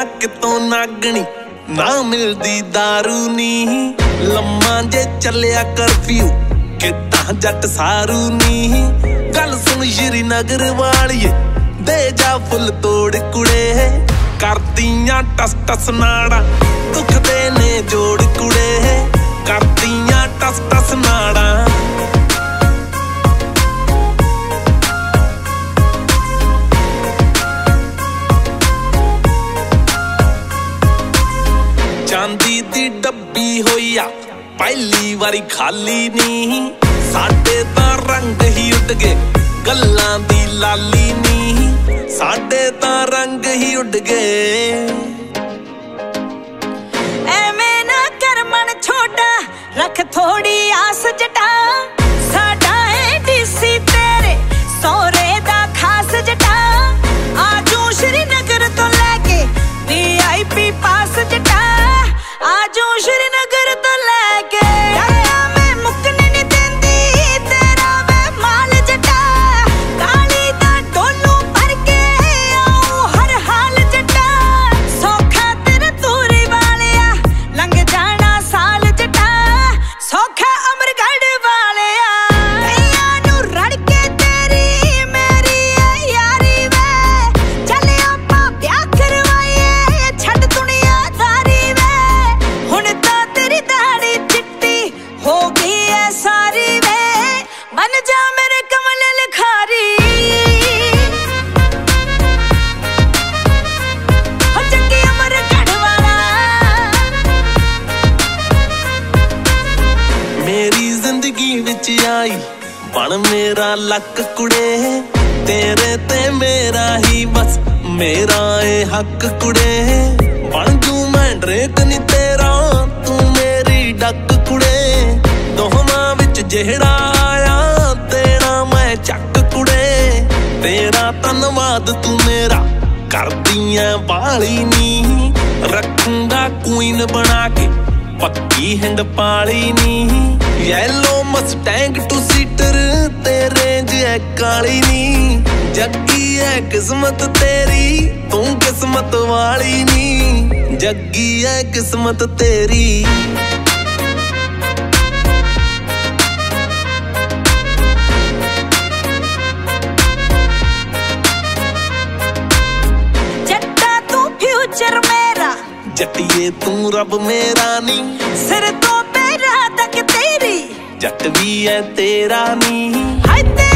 ਕਿਤੋਂ ਨਾਗਣੀ ਨਾ ਮਿਲਦੀ ਦਾਰੂ ਨੀ ਲੰਮਾ ਜੇ ਚੱਲਿਆ ਕਰਫਿਊ ਕਿੱਦਾਂ ਜੱਟ ਸਾਰੂ ਨੀ ਗੱਲ ਸੁਣ ਸ਼੍ਰੀਨਗਰ ਵਾਲੀਏ ਦੇ ਜਾ ਫੁੱਲ ਤੋੜ ਕੁੜੇ ਕਰਦੀਆਂ ਟਸ ਟਸ ਨਾੜਾ ਦੁਖਦੇ ਨੇ ਜੋੜ ਕੁੜੇ ਕਰਦੀਆਂ ਟਸ ਟਸ ਨਾੜਾ ਚਾਂਦੀ ਦੀ ਡੱਬੀ ਹੋਈ ਆ ਪਹਿਲੀ ਵਾਰੀ ਖਾਲੀ ਨੀ ਸਾਡੇ ਤਾਂ ਰੰਗ ਹੀ ਉੱਡ ਗਏ ਗੱਲਾਂ ਦੀ ਲਾਲੀ ਨੀ ਸਾਡੇ ਤਾਂ ਰੰਗ ਹੀ ਉੱਡ ਗਏ ਐਵੇਂ ਨਾ ਕਰ ਮਨ ਛੋਟਾ ਰੱਖ ਥੋੜੀ ਆਸ ਜਟਾ ਸਾਡਾ ਏ ਡੀਸੀ ਤੇਰੇ ਸੋਹਰੇ ਦਾ ਖਾਸ ਜਟਾ ਆਜੂ ਸ਼੍ਰੀਨਗਰ ਤੋਂ ਲੈ ਕੇ VIP ਪਾਸ ਜਟਾ ਆਜੂ ਸ਼੍ਰੀਨਗਰ ਤੋਂ ਲੈ ਕੇ ਮੈਂ ਮੁੱਕਣੇ ਨੀ ਦਿੰਦੀ ਤੇਰਾ ਵੇ ਮਾਲ ਜਟਾ ਕਾਲੀ ਦਾ ਡੋਲੂ ਭਰ ਕੇ ਆਉ ਹਰ ਹਾਲ ਜਟਾ ਸੌਖਾ ਤੇਰੇ ਦੂਰੀ ਵਾਲਿਆ ਲੰਘ ਜਾਣਾ ਸਾਲ ਜਟਾ ਸੌਖਾ ਅਮਰਗੜ੍ਹ ਵਾਲਿਆ ਕਈਆਂ ਨੂੰ ਰੜ ਕੇ ਤੇਰੀ ਮੇਰੀ ਯਾਰੀ ਵੇ ਚੱਲ ਆਪਾਂ ਵਿਆਹ ਕਰਵਾਈਏ ਛੱਡ ਦੁਨੀਆਦਾਰੀ ਵੇ ਹੁਣ ਤਾਂ ਤੇਰੀ ਦਾੜੀ ਚਿੱਟੀ ਹੋ ਗਈ ਐ ਸਾਰੀ ਵੇ ਬਣ ਜਾ ਮੇਰੇ ਕਮਲ ਲਿਖਾਰੀ ਹੋ ਚੱਕੀ ਅਮਰਗੜ੍ਹ ਵਾਲਾ ਮੇਰੀ ਜ਼ਿੰਦਗੀ ਵਿੱਚ ਆਈ ਬਣ ਮੇਰਾ ਲੱਕ ਕੁੜੇ ਤੇਰੇ ਤੇ ਮੇਰਾ ਹੀ ਬਸ ਮੇਰਾ ਏ ਹੱਕ ਕੁੜੇ ਬਣ ਜੂ ਮੈਂ ਡਰੇਕ ਨੀ ਤੇਰਾ ਤੂੰ ਮੇਰੀ ਡੱਕ ਕੁੜੇ ਦੋਹਾਂ ਵਿੱਚ ਜਿਹੜਾ ਆਇਆ ਤੇਰਾ ਮੈਂ ਚੱਕ ਕੁੜੇ ਤੇਰਾ ਧੰਨਵਾਦ ਤੂੰ ਮੇਰਾ ਕਰਦੀਆਂ ਬਾਲੀ ਨੀ ਰੱਖੂੰਗਾ ਕੁਈਨ ਬਣਾ ਕੇ ਪੱਕੀ ਹਿੰਡ ਪਾਲੀ ਨੀ ਯੈਲੋ ਮਸਟੈਂਗ ਟੂ ਸੀਟਰ ਤੇਰੇ ਜੇ ਕਾਲੀ ਨੀ ਜੱਗੀ ਐ ਕਿਸਮਤ ਤੇਰੀ ਤੂੰ ਕਿਸਮਤ ਵਾਲੀ ਨੀ ਜੱਗੀ ਐ ਕਿਸਮਤ ਤੇਰੀ ਜੱਟਾ ਤੂੰ ਫਿਊਚਰ ਮੇਰਾ ਜੱਟੀਏ ਤੂੰ ਰੱਬ ਮੇਰਾ ਨੀ ਸਿਰ ਤੋਂ ਪੈਰਾਂ ਤੱਕ ਤੇਰੀ ਜੱਟ ਵੀ ਐ ਤੇਰਾ ਨੀ ਹਾਏ